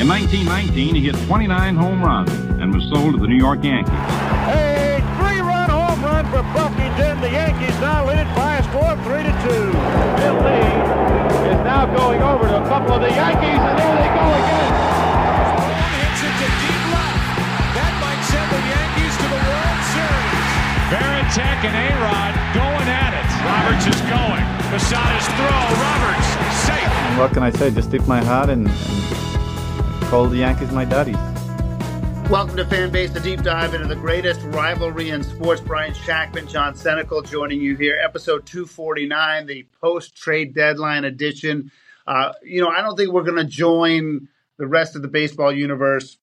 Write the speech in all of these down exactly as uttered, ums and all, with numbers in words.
In nineteen nineteen, he hit twenty-nine home runs and was sold to the New York Yankees. A three-run home run for Buffington. The Yankees now lead it by a score of three to two. Bill Lee is now going over to a couple of the Yankees, and there they go again. One hits it to deep left. That might send the Yankees to the World Series. Varitek and A-Rod going at it. Roberts is going. Posada's throw. Roberts safe. And what can I say? Just tip my hat and, and call the Yankees my daddies. Welcome to Fanbase, a deep dive into the greatest rivalry in sports. Brian Shackman, John Senecal joining you here. Episode two forty-nine, the post-trade deadline edition. Uh, you know, I don't think we're going to join the rest of the baseball universe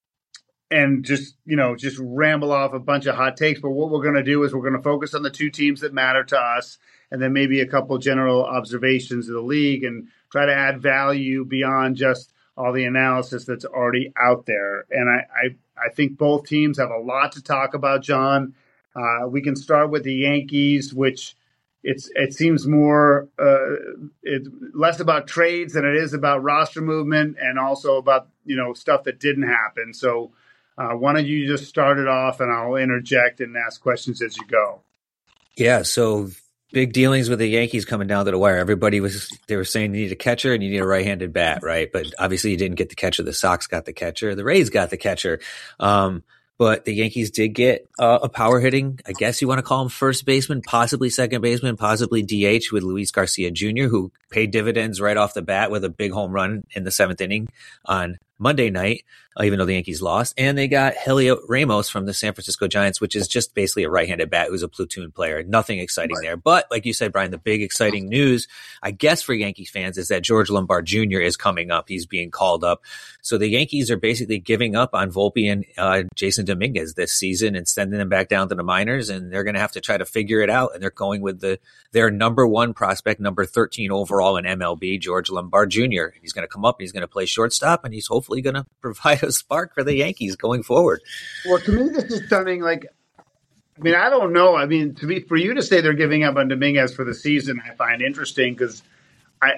and just, you know, just ramble off a bunch of hot takes. But what we're going to do is we're going to focus on the two teams that matter to us, and then maybe a couple general observations of the league and try to add value beyond just all the analysis that's already out there. And I, I, I think both teams have a lot to talk about, John. Uh, we can start with the Yankees, which it's it seems more uh, it's less about trades than it is about roster movement and also about, you know, stuff that didn't happen. So uh, why don't you just start it off and I'll interject and ask questions as you go. Yeah, so big dealings with the Yankees coming down to the wire. Everybody was, they were saying you need a catcher and you need a right-handed bat, right? But obviously you didn't get the catcher. The Sox got the catcher. The Rays got the catcher. Um, but the Yankees did get uh, a power hitting, I guess you want to call him first baseman, possibly second baseman, possibly D H with Luis Garcia Junior, who paid dividends right off the bat with a big home run in the seventh inning on Monday night, uh, even though the Yankees lost. And they got Heliot Ramos from the San Francisco Giants, which is just basically a right-handed bat who's a platoon player. Nothing exciting right there. But like you said, Brian, the big exciting news, I guess, for Yankees fans is that George Lombard Junior is coming up. He's being called up. So the Yankees are basically giving up on Volpe and uh, Jason Dominguez this season and sending them back down to the minors, and they're going to have to try to figure it out. And they're going with the their number one prospect, number thirteen overall in M L B, George Lombard Junior He's going to come up, and he's going to play shortstop, and he's hopefully going to provide a spark for the Yankees going forward. Well, to me, this is stunning. Like, I mean, I don't know. I mean, to be for you to say they're giving up on Dominguez for the season, I find interesting because I,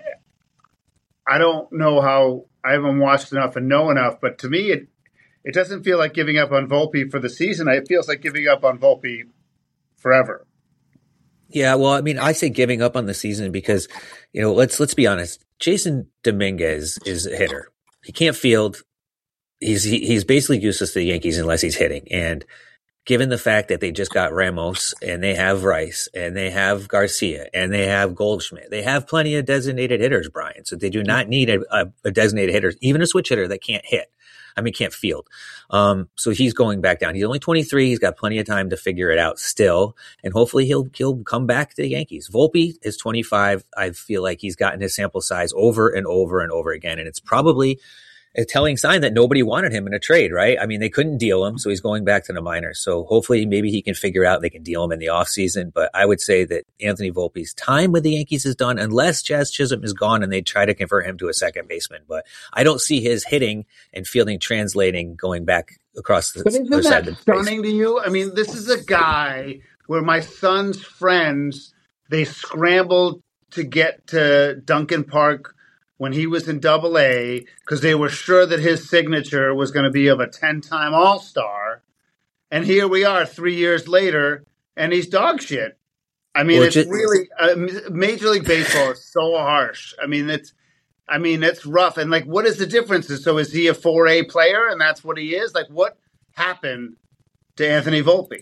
I don't know how. I haven't watched enough and know enough, but to me, it it doesn't feel like giving up on Volpe for the season. It feels like giving up on Volpe forever. Yeah, well, I mean, I say giving up on the season because, you know, let's let's be honest. Jason Dominguez is a hitter. He can't field. He's he, he's basically useless to the Yankees unless he's hitting. And given the fact that they just got Ramos and they have Rice and they have Garcia and they have Goldschmidt, they have plenty of designated hitters, Brian. So they do not need a, a, a designated hitter, even a switch hitter that can't hit. I mean, can't field. Um, so he's going back down. He's only twenty-three. He's got plenty of time to figure it out still. And hopefully he'll, he'll come back to the Yankees. Volpe is twenty-five. I feel like he's gotten his sample size over and over and over again. And it's probably a telling sign that nobody wanted him in a trade, right? I mean, they couldn't deal him, so he's going back to the minors. So hopefully maybe he can figure out they can deal him in the offseason. But I would say that Anthony Volpe's time with the Yankees is done unless Jazz Chisholm is gone and they try to convert him to a second baseman. But I don't see his hitting and fielding translating going back across the But isn't other side that of the stunning to you? I mean, this is a guy where my son's friends, they scrambled to get to Duncan Park when he was in Double A because they were sure that his signature was going to be of a ten-time All-Star. And here we are three years later, and he's dog shit. I mean, well, it's just, really uh, Major League Baseball is so harsh. I mean, it's I mean, it's rough. And like, what is the difference? So is he a four A player, and that's what he is? Like, what happened to Anthony Volpe?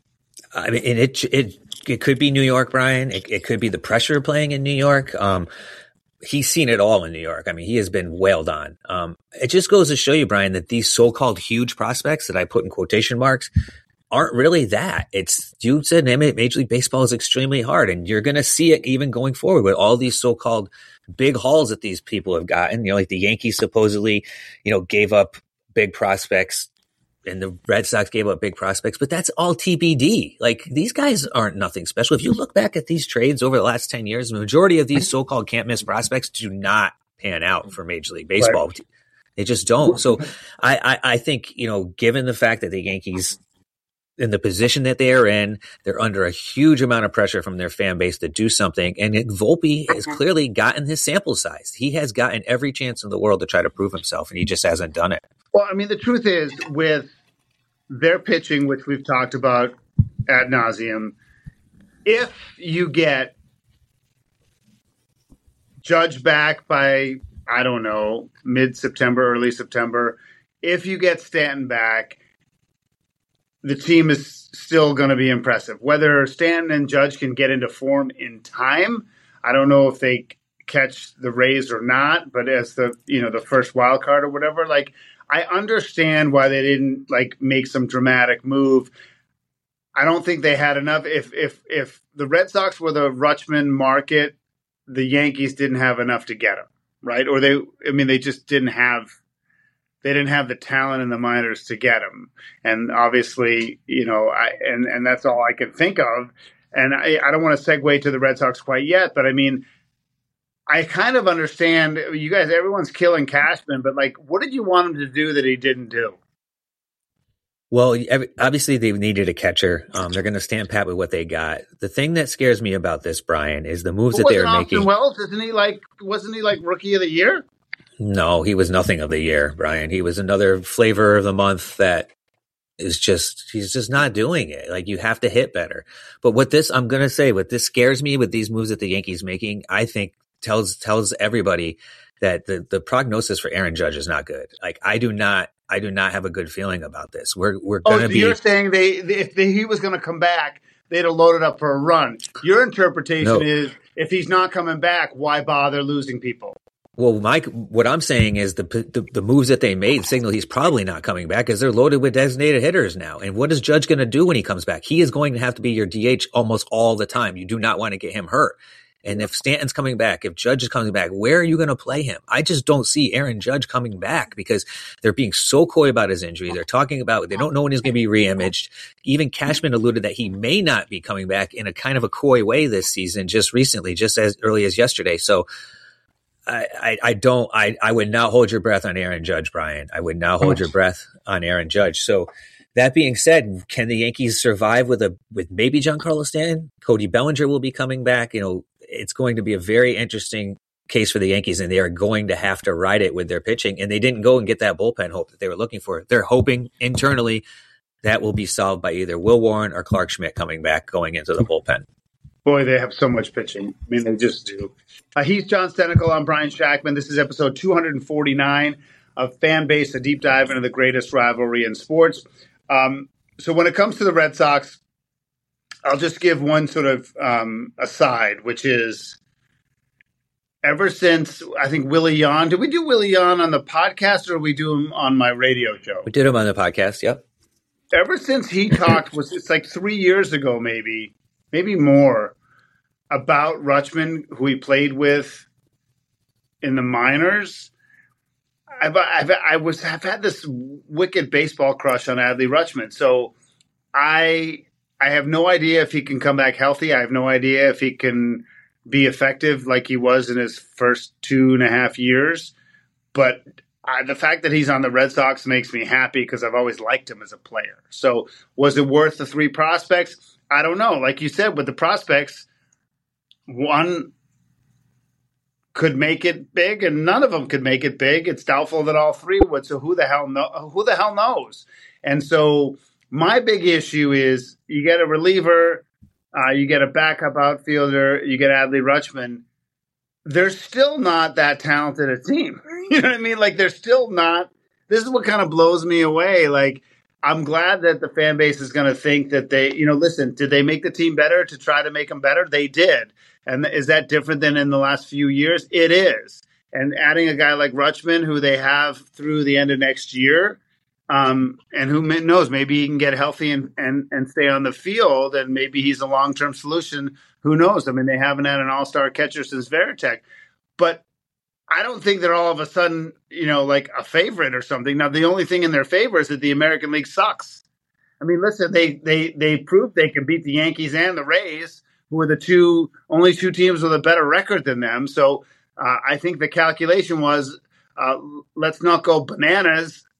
I mean, it it it could be New York, Brian. It, it could be the pressure of playing in New York. Um, He's seen it all in New York. I mean, he has been wailed on. Um, it just goes to show you, Brian, that these so-called huge prospects that I put in quotation marks aren't really that. It's, you said Major League Baseball is extremely hard, and you're going to see it even going forward with all these so-called big hauls that these people have gotten. You know, like the Yankees supposedly, you know, gave up big prospects and the Red Sox gave up big prospects, but that's all T B D. Like, these guys aren't nothing special. If you look back at these trades over the last ten years, the majority of these so-called can't miss prospects do not pan out for Major League Baseball. Right. They just don't. So I, I, I think, you know, given the fact that the Yankees in the position that they are in. They're under a huge amount of pressure from their fan base to do something. And Volpe has clearly gotten his sample size. He has gotten every chance in the world to try to prove himself, and he just hasn't done it. Well, I mean, the truth is with their pitching, which we've talked about ad nauseum, if you get Judge back by, I don't know, mid-September, early September, if you get Stanton back, the team is still going to be impressive. Whether Stanton and Judge can get into form in time, I don't know if they catch the Rays or not, but as the, you know, the first wild card or whatever, like, I understand why they didn't like make some dramatic move. I don't think they had enough. If if if the Red Sox were the Rutschman market, the Yankees didn't have enough to get him, right? Or they, I mean, they just didn't have, they didn't have the talent in the minors to get him. And obviously, you know, I and and that's all I can think of. And I, I don't want to segue to the Red Sox quite yet, but I mean, I kind of understand you guys, everyone's killing Cashman, but like, what did you want him to do that he didn't do? Well, obviously they needed a catcher. Um, they're going to stand pat with what they got. The thing that scares me about this, Brian, is the moves but that they were Austin making. Wells, isn't he like, wasn't he like rookie of the year? No, he was nothing of the year, Brian. He was another flavor of the month that is just, he's just not doing it. Like, you have to hit better. But what this, I'm going to say, what this scares me with these moves that the Yankees making, I think tells, tells everybody that the, the prognosis for Aaron Judge is not good. Like, I do not, I do not have a good feeling about this. We're, we're going to oh, be. You're saying they, they if they, he was going to come back, they'd have loaded up for a run. Your interpretation No. is if he's not coming back, why bother losing people? Well, Mike, what I'm saying is the, the the moves that they made signal he's probably not coming back because they're loaded with designated hitters now. And what is Judge going to do when he comes back? He is going to have to be your D H almost all the time. You do not want to get him hurt. And if Stanton's coming back, if Judge is coming back, where are you going to play him? I just don't see Aaron Judge coming back because they're being so coy about his injury. They're talking about, they don't know when he's going to be reimaged. Even Cashman alluded that he may not be coming back in a kind of a coy way this season, just recently, just as early as yesterday. So I, I, I don't, I, I would not hold your breath on Aaron Judge, Brian. I would not hold your breath on Aaron Judge. So that being said, can the Yankees survive with a, with maybe Giancarlo Stanton? Cody Bellinger will be coming back. You know, it's going to be a very interesting case for the Yankees, and they are going to have to ride it with their pitching. And they didn't go and get that bullpen hope that they were looking for. They're hoping internally that will be solved by either Will Warren or Clark Schmidt coming back going into the bullpen. Boy, they have so much pitching. I mean, they just do. Uh, he's John Stenical. I'm Brian Shackman. This is episode two forty-nine of Fan Base, a deep dive into the greatest rivalry in sports. Um, so when it comes to the Red Sox, I'll just give one sort of um, aside, which is ever since, I think, Willie Yon. Did we do Willie Yon on the podcast or did we do him on my radio show? We did him on the podcast, yep. Ever since he talked, was it's like three years ago maybe, maybe more, about Rutschman, who he played with in the minors. I've, I've I was have had this wicked baseball crush on Adley Rutschman. So I I have no idea if he can come back healthy. I have no idea if he can be effective like he was in his first two and a half years. But I, the fact that he's on the Red Sox makes me happy because I've always liked him as a player. So was it worth the three prospects? I don't know. Like you said, with the prospects, one could make it big, and none of them could make it big. It's doubtful that all three would. So who the hell know? Who the hell knows? And so my big issue is you get a reliever, uh, you get a backup outfielder, you get Adley Rutschman. They're still not that talented a team. You know what I mean? Like they're still not. This is what kind of blows me away. Like I'm glad that the fan base is going to think that they, you know, listen, did they make the team better to try to make them better? They did. And is that different than in the last few years? It is. And adding a guy like Rutschman, who they have through the end of next year, um, and who knows, maybe he can get healthy and, and, and stay on the field, and maybe he's a long-term solution. Who knows? I mean, they haven't had an all-star catcher since Veritek. But I don't think they're all of a sudden, you know, like a favorite or something. Now, the only thing in their favor is that the American League sucks. I mean, listen, they they they proved they can beat the Yankees and the Rays, who are the two only two teams with a better record than them. So uh, I think the calculation was, uh, let's not go bananas.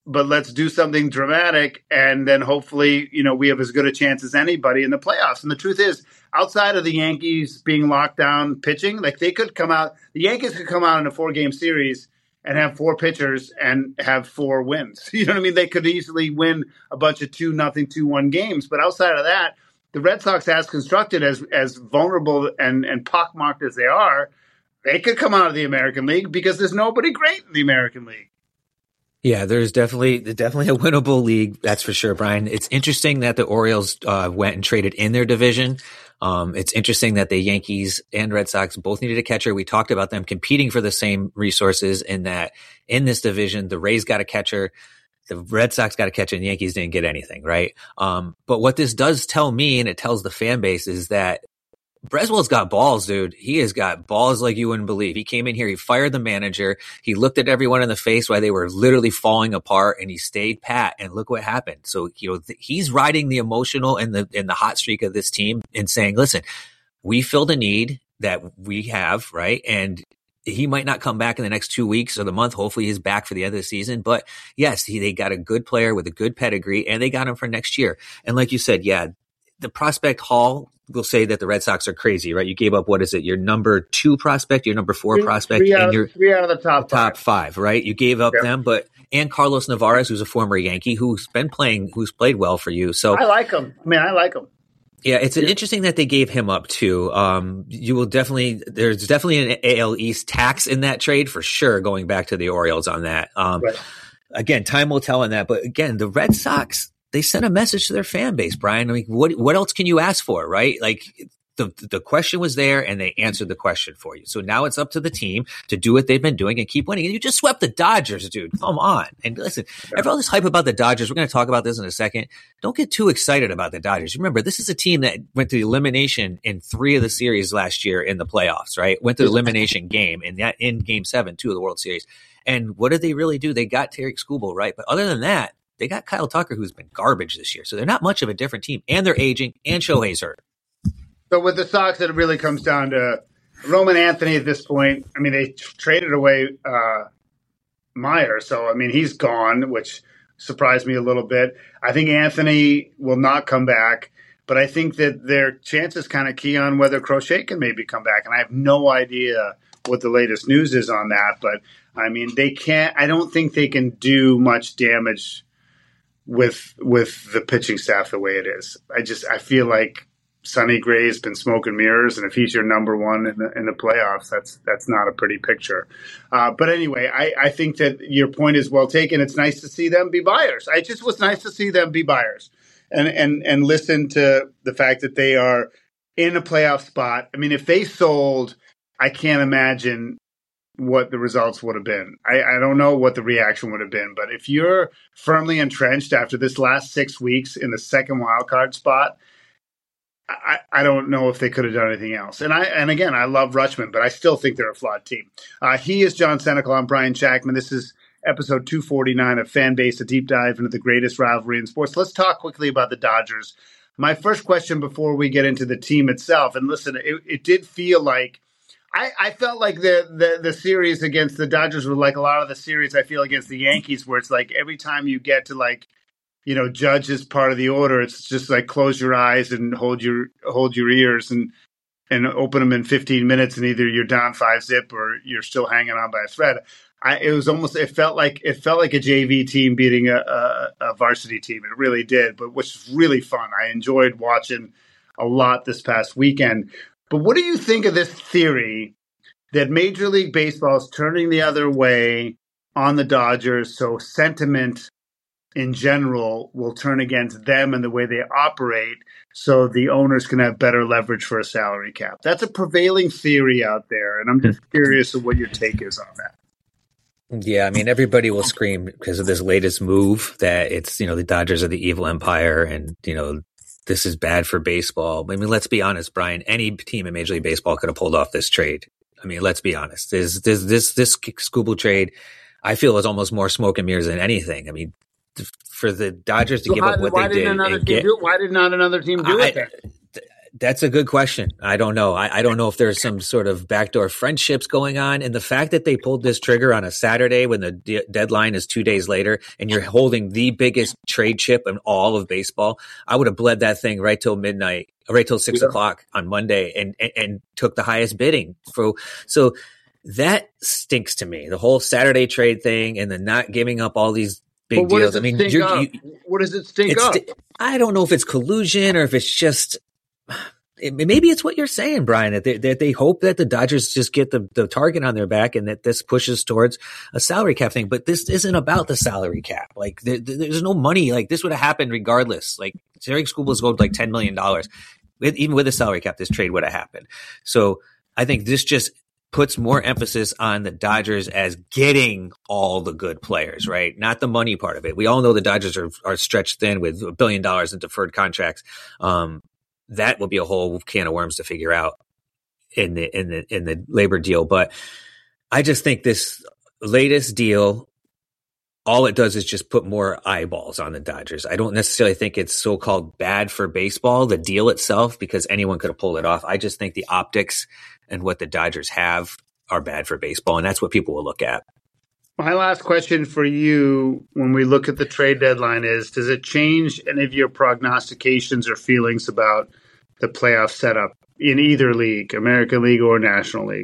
but let's do something dramatic. And then hopefully, you know, we have as good a chance as anybody in the playoffs. And the truth is, outside of the Yankees being locked down pitching, like they could come out, the Yankees could come out in a four game series and have four pitchers and have four wins. You know what I mean? They could easily win a bunch of two nothing, two one games. But outside of that, the Red Sox, as constructed, as as vulnerable and, and pockmarked as they are, they could come out of the American League because there's nobody great in the American League. Yeah, there's definitely definitely a winnable league, that's for sure, Brian. It's interesting that the Orioles uh, went and traded in their division. Um, it's interesting that the Yankees and Red Sox both needed a catcher. We talked about them competing for the same resources, in that in this division, the Rays got a catcher, the Red Sox got a catcher, and the Yankees didn't get anything, right? Um, but what this does tell me, and it tells the fan base, is that Breswell's got balls, dude. He has got balls like you wouldn't believe. He came in here, he fired the manager, he looked at everyone in the face while they were literally falling apart, and he stayed pat, and look what happened. So, you know, th- he's riding the emotional and the and the hot streak of this team and saying, listen, we filled a need that we have, right? And he might not come back in the next two weeks or the month. Hopefully he's back for the end of the season. But yes, he, they got a good player with a good pedigree, and they got him for next year. And like you said, yeah, the prospect haul will say that the Red Sox are crazy, right? You gave up, what is it, your number two prospect, your number four three, prospect, three and out, your three out of the top top five. five, right? You gave up yep. them, but and Carlos Navarez, who's a former Yankee, who's been playing, who's played well for you. So I like him. I mean, I like him. Yeah, it's an interesting that they gave him up too. Um, you will definitely, there's definitely an A L East tax in that trade for sure, going back to the Orioles on that. Um, right. Again, time will tell on that. But again, the Red Sox, they sent a message to their fan base, Brian. I mean, what what else can you ask for, right? Like, the the question was there, and they answered the question for you. So now it's up to the team to do what they've been doing and keep winning. And you just swept the Dodgers, dude. Come on. And listen, after all this hype about the Dodgers, we're going to talk about this in a second. Don't get too excited about the Dodgers. Remember, this is a team that went to elimination in three of the series last year in the playoffs, right? Went to the elimination game in that in game seven, two of the World Series. And what did they really do? They got Tarik Skubal, right? But other than that, they got Kyle Tucker, who's been garbage this year. So they're not much of a different team. And they're aging, and Shohei's hurt. So with the Sox, it really comes down to Roman Anthony at this point. I mean, they t- traded away uh, Meyer. So, I mean, he's gone, which surprised me a little bit. I think Anthony will not come back. But I think that their chances kind of key on whether Crochet can maybe come back. And I have no idea what the latest news is on that. But, I mean, they can't – I don't think they can do much damage with with the pitching staff the way it is. I just – I feel like – Sonny Gray's been smoke and mirrors, and if he's your number one in the in the playoffs, that's that's not a pretty picture. Uh, but anyway, I, I think that your point is well taken. It's nice to see them be buyers. It just was nice to see them be buyers, and and and listen to the fact that they are in a playoff spot. I mean, if they sold, I can't imagine what the results would have been. I, I don't know what the reaction would have been, but if you're firmly entrenched after this last six weeks in the second wild card spot, I, I don't know if they could have done anything else. And I and again, I love Rutschman, but I still think they're a flawed team. Uh, he is John Senecal. I'm Brian Shackman. This is episode two forty-nine of Fanbase, a deep dive into the greatest rivalry in sports. Let's talk quickly about the Dodgers. My first question before we get into the team itself, and listen, it, it did feel like I, I felt like the, the the series against the Dodgers were like a lot of the series I feel against the Yankees, where it's like every time you get to like, you know, Judge is part of the order. It's just like close your eyes and hold your hold your ears and and open them in fifteen minutes, and either you're down five zip or you're still hanging on by a thread. I, it was almost it felt like it felt like a J V team beating a, a, a varsity team. It really did, but which was really fun. I enjoyed watching a lot this past weekend. But what do you think of this theory that Major League Baseball is turning the other way on the Dodgers, so sentiment in general will turn against them and the way they operate, so the owners can have better leverage for a salary cap? That's a prevailing theory out there, and I'm just curious of what your take is on that. Yeah, I mean, everybody will scream because of this latest move that it's, you know, the Dodgers are the evil empire and, you know, this is bad for baseball. I mean, let's be honest, Brian, any team in Major League Baseball could have pulled off this trade. I mean, let's be honest. This, this, this, this Skubal trade, I feel, is almost more smoke and mirrors than anything. I mean, for the Dodgers to so give how, up what why they did did another and team get, do it? Why did not another team do I, it then? That's a good question. I don't know. I, I don't know if there's some sort of backdoor friendships going on. And the fact that they pulled this trigger on a Saturday when the de- deadline is two days later and you're holding the biggest trade chip in all of baseball, I would have bled that thing right till midnight, right till six yeah. o'clock on Monday and, and, and took the highest bidding. For, so that stinks to me. The whole Saturday trade thing and the not giving up all these big deals. I mean, you're, you, what does it stink up? I don't know if it's collusion or if it's just, it, maybe it's what you're saying, Brian, that they, that they hope that the Dodgers just get the, the target on their back and that this pushes towards a salary cap thing. But this isn't about the salary cap. Like there, there's no money. Like this would have happened regardless. Like Terry Schubel's owed like ten million dollars. With, even with a salary cap, this trade would have happened. So I think this just puts more emphasis on the Dodgers as getting all the good players, right? Not the money part of it. We all know the Dodgers are, are stretched thin with a billion dollars in deferred contracts. Um, that will be a whole can of worms to figure out in the, in the, in the labor deal. But I just think this latest deal, all it does is just put more eyeballs on the Dodgers. I don't necessarily think it's so-called bad for baseball, the deal itself, because anyone could have pulled it off. I just think the optics and what the Dodgers have are bad for baseball, and that's what people will look at. My last question for you, when we look at the trade deadline, is does it change any of your prognostications or feelings about the playoff setup in either league, American League or National League?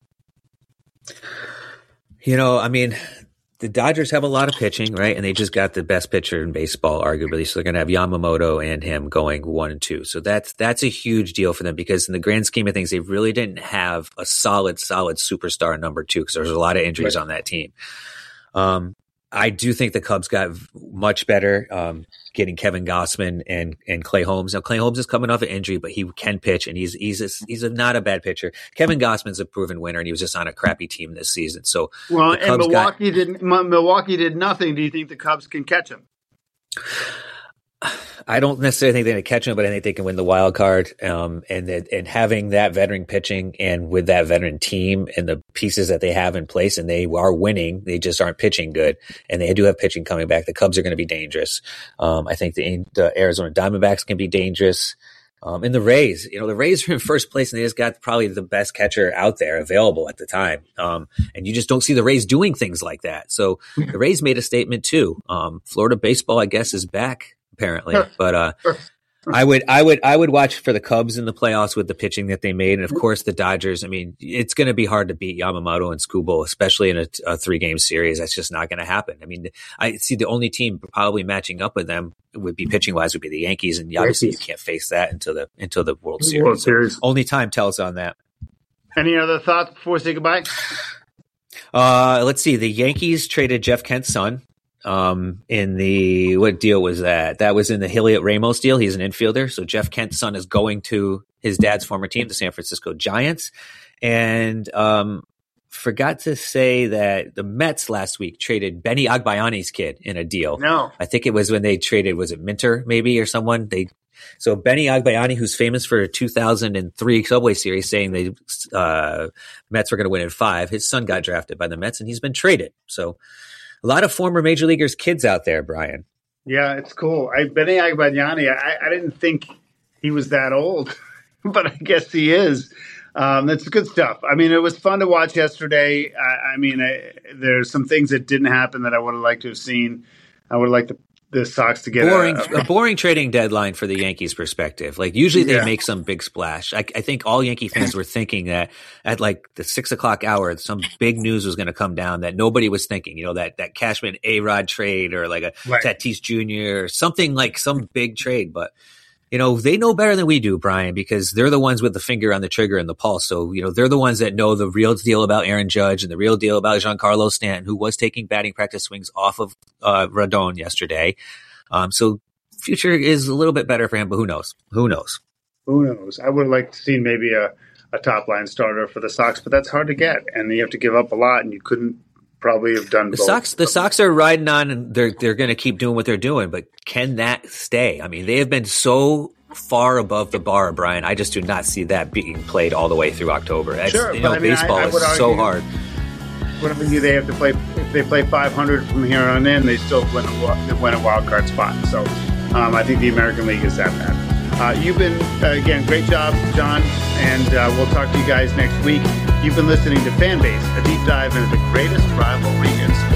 You know, I mean, the Dodgers have a lot of pitching, right? And they just got the best pitcher in baseball, arguably. So they're going to have Yamamoto and him going one and two. So that's, that's a huge deal for them because in the grand scheme of things, they really didn't have a solid, solid superstar number two because there's a lot of injuries right. on that team. Um, I do think the Cubs got much better, um, getting Kevin Gausman and, and Clay Holmes. Now, Clay Holmes is coming off an injury, but he can pitch and he's, he's, a, he's a, not a bad pitcher. Kevin Gausman's a proven winner and he was just on a crappy team this season. So, well, and Milwaukee got, didn't, Milwaukee did nothing. Do you think the Cubs can catch him? I don't necessarily think they're going to catch him, but I think they can win the wild card. Um, and that, and having that veteran pitching and with that veteran team and the pieces that they have in place, and they are winning, they just aren't pitching good. And they do have pitching coming back. The Cubs are going to be dangerous. Um, I think the, the Arizona Diamondbacks can be dangerous. Um, and the Rays, you know, the Rays are in first place and they just got probably the best catcher out there available at the time. Um, and you just don't see the Rays doing things like that. So the Rays made a statement too. Um, Florida baseball, I guess, is back. Apparently, but uh, I would, I would, I would watch for the Cubs in the playoffs with the pitching that they made, and of course the Dodgers. I mean, it's going to be hard to beat Yamamoto and Skubal, especially in a, a three-game series. That's just not going to happen. I mean, I see the only team probably matching up with them would be pitching-wise would be the Yankees, and obviously you can't face that until the until the World Series. World Series. So only time tells on that. Any other thoughts before we say goodbye? Uh, let's see. The Yankees traded Jeff Kent's son. Um, in the, what deal was that? That was in the Heliot Ramos deal. He's an infielder. So Jeff Kent's son is going to his dad's former team, the San Francisco Giants. And, um, forgot to say that the Mets last week traded Benny Agbayani's kid in a deal. No. I think it was when they traded, was it Minter maybe or someone? They, so Benny Agbayani, who's famous for a two thousand three Subway Series saying the, uh, Mets were going to win in five. His son got drafted by the Mets and he's been traded. So, a lot of former major leaguers' kids out there, Brian. Yeah, it's cool. I, Benny Agbayani, I, I didn't think he was that old, but I guess he is. Um, that's good stuff. I mean, it was fun to watch yesterday. I, I mean, I, there's some things that didn't happen that I would have liked to have seen. I would have liked the, the Sox to get boring, a, a, a boring trading deadline for the Yankees' perspective. Like usually they yeah. make some big splash. I, I think all Yankee fans were thinking that at like the six o'clock hour, some big news was going to come down that nobody was thinking. You know, that that Cashman A-Rod trade or like a right. Tatis Junior or something like some big trade, but. You know, they know better than we do, Brian, because they're the ones with the finger on the trigger and the pulse. So, you know, they're the ones that know the real deal about Aaron Judge and the real deal about Giancarlo Stanton, who was taking batting practice swings off of uh, Rodon yesterday. Um, so future is a little bit better for him, but who knows? Who knows? Who knows? I would have liked to see maybe a, a top line starter for the Sox, but that's hard to get. And you have to give up a lot, and you couldn't probably have done the both. Sox. The Sox are riding on, and they're they're going to keep doing what they're doing. But can that stay? I mean, they have been so far above the bar, Brian. I just do not see that being played all the way through October. That's, sure, you know, I mean, baseball I, I is argue, so hard. Whatever you they have to play, if they play five hundred from here on in, they still win a, win a wild card spot. So um, I think the American League is that bad. Uh, you've been, uh, again, great job, John, and uh, we'll talk to you guys next week. You've been listening to Fanbase, a deep dive into the greatest rivalry in sports.